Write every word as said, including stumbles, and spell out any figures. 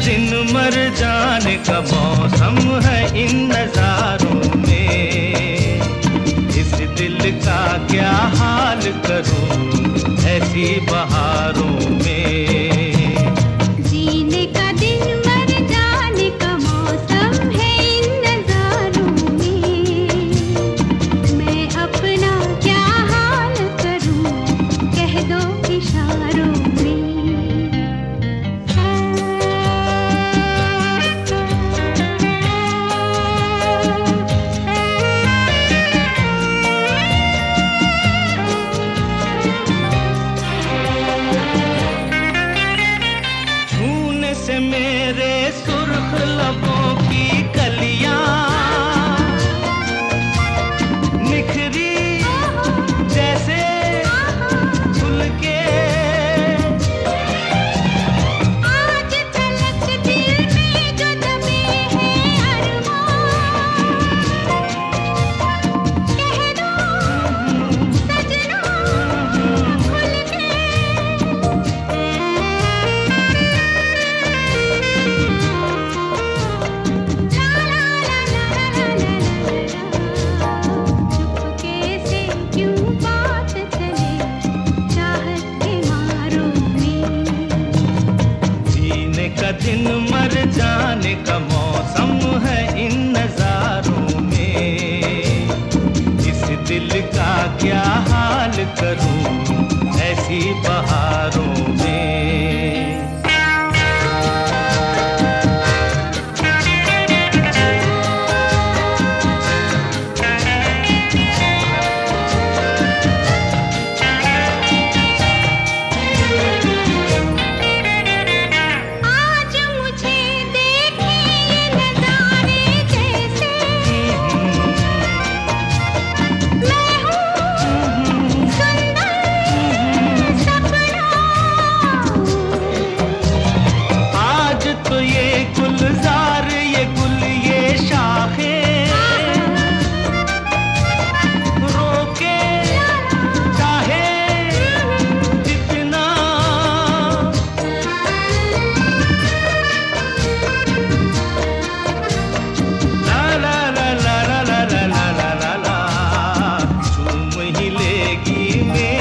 दिन मर जाने का मौसम है इन नजारों में। इस दिल का क्या हाल करूं ऐसी बहारों में। जीने का दिन मर जाने का मौसम है इन नजारों में। मैं अपना क्या हाल करूं कह दो इशारों में। से मेरे सुर्ख लबों की कलियां निखरी जैसे फूल के। आज तलक दिल में जो दबे हैं अरमान कह दो सजना खुल के। दिन मर जाने का मौसम है इन नजारों में। इस दिल का क्या हाल करूं ऐसी बहारों में। गुलजार ये गुल ये शाखें रोके चाहे जितना। ला ला ला ला ला ला ला ला ला ला झूम ही लेगी मेरी